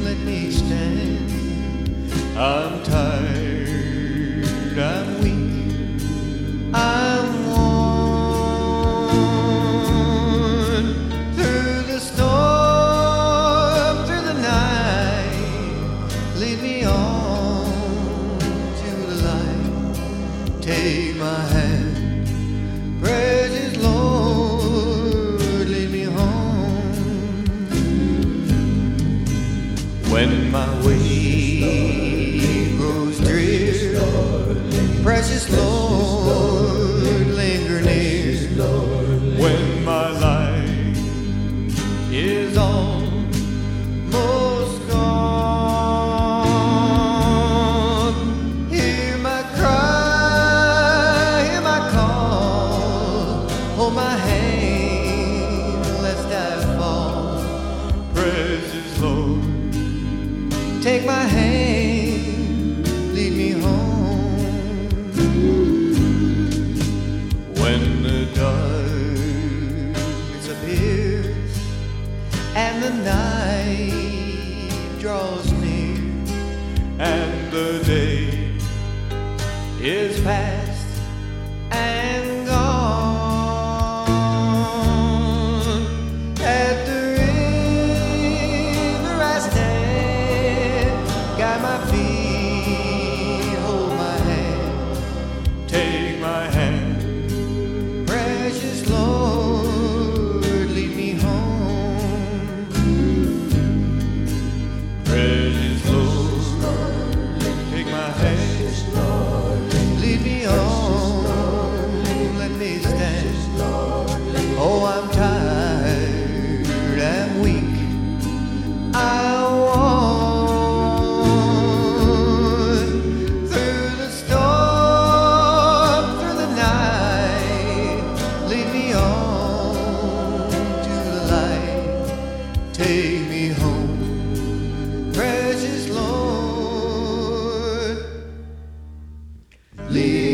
let me stand. I'm tired, I'm weak, I'm worn. Through the storm, through the night, lead me on to the light. Take my hand, precious Lord, lead me home. When my way grows drear, precious Lord, linger near. When my life is almost gone, hear my cry, hear my call, hold my hand lest I fall. Precious Lord, take my hand, lead me home. When the darkness appears and the night draws near, and the day is past and gone, at the river I stand, guide my feet, hold my hand, take my hand. Precious Lord, lead me home. Precious Lord, take my hand, lead me on, let me stand. Oh, I'm tired, I'm weak, I'm worn. Through the storm, through the night, lead me on to the light. Take me home, precious Lord. Lead